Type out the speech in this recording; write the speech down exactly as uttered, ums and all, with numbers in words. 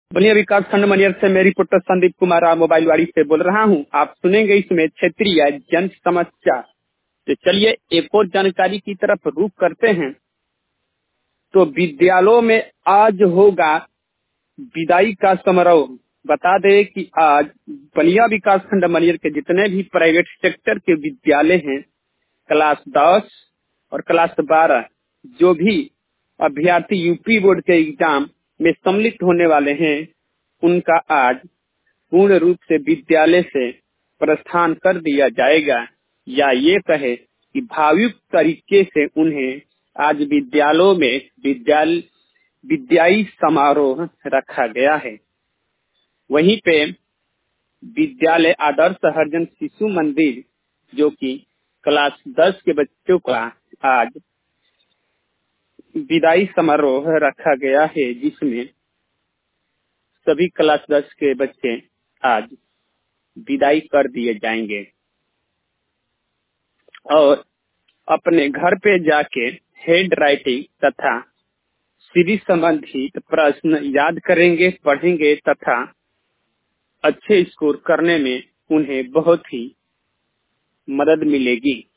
बलिया विकास खंड मनियर से मैं रिपोर्टर संदीप कुमार मोबाइल वाड़ी से बोल रहा हूं। आप सुनेंगे इसमें क्षेत्रीय जन समस्या। तो चलिए एक और जानकारी की तरफ रुख करते हैं। तो विद्यालयों में आज होगा विदाई का समारोह। बता दें कि आज बलिया विकास खंड मनियर के जितने भी प्राइवेट सेक्टर के विद्यालय हैं, क्लास दस और क्लास बारह जो भी अभ्यर्थी यूपी बोर्ड के एग्जाम में सम्मिलित होने वाले हैं, उनका आज पूर्ण रूप से विद्यालय से प्रस्थान कर दिया जाएगा, या ये कहे कि भावुक तरीके से उन्हें आज विद्यालयों में विद्यालय विद्याई समारोह रखा गया है। वहीं पे विद्यालय आदर्श हरिजन शिशु मंदिर जो कि क्लास दस के बच्चों का आज विदाई समारोह रखा गया है, जिसमें सभी क्लास दस के बच्चे आज विदाई कर दिए जाएंगे और अपने घर पे जाके हैंड राइटिंग तथा सीधी संबंधित प्रश्न याद करेंगे, पढ़ेंगे तथा अच्छे स्कोर करने में उन्हें बहुत ही मदद मिलेगी।